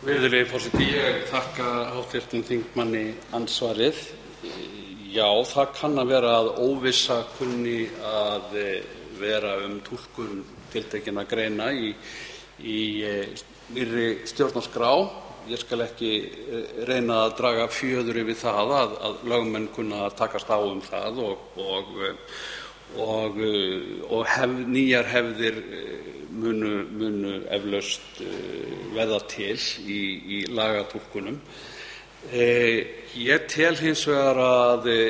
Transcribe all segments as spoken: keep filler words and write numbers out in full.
Virðulegi forseti, ég þakka háttvirtum þingmanni andsvarið. Já, það kann að vera að óvissa kunni að vera um túlkun tiltekinna greina í, í nýrri stjórnarskrá. Ég skal ekki reyna að draga fjöður yfir það að, að lögmenn kunna að takast á um það og, og, og, og hef, nýjar hefðir munu, munu eflaust verða til í, í lagatúlkunum. E, ég tel hins vegar að e,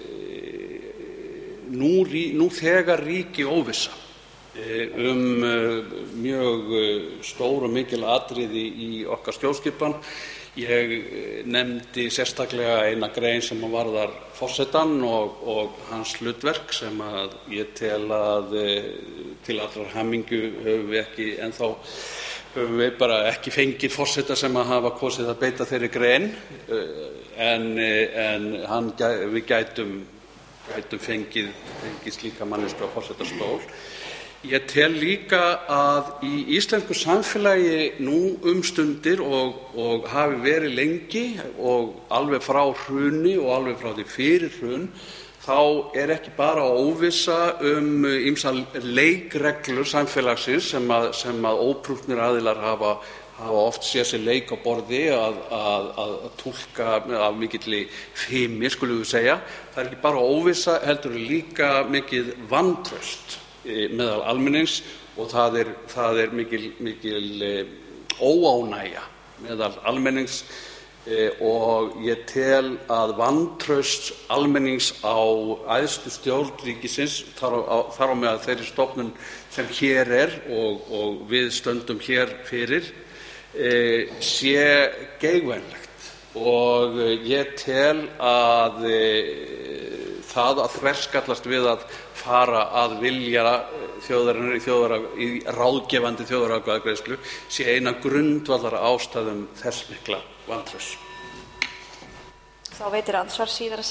nú, nú þegar ríki óvissa e, um e, mjög stór og mikil atriði í okkar stjórnskipan. Ég nefndi sérstaklega eina grein sem varðar forsetann og, og hans hlutverk sem að ég tel að e, til allrar hamingju höfum við ekki ennþá höfum við bara ekki fengið forseta sem að hafa kosið að beita þeirri grein, en, en hann, við gætum, gætum fengið, fengið slíka manneskju á forsetastól. Ég tel líka að í íslensku samfélagi nú um stundir og, og hafi verið lengi og alveg frá hruni og alveg frá því fyrir hrun, þá er ekki bara óvissa um ýmsar leikreglur samfélagsins sem að, sem að óprúttnir aðilar hafa, hafa oft séð sér leik á borði að, að, að túlka af mikilli fimi, skulum við segja. Það er ekki bara óvissa, heldur líka mikið vantraust meðal almennings og það er, það er mikil, mikil óánægja meðal almennings. Og ég tel að vantraust almennings á æðstu stjórn ríkisins, þar á, þar á meðal þeirri stofnun sem hér er og, og við stöndum hér fyrir, e, sé geigvænlegt. Og ég tel að e, það að þverskallast við að fara að vilja þjóðarinnar í, þjóðara, í ráðgefandi þjóðaratkvæðagreiðslu sé ein af grundvallar ástæðum þess mikla vantrausts. Þá veitir andsvar síðara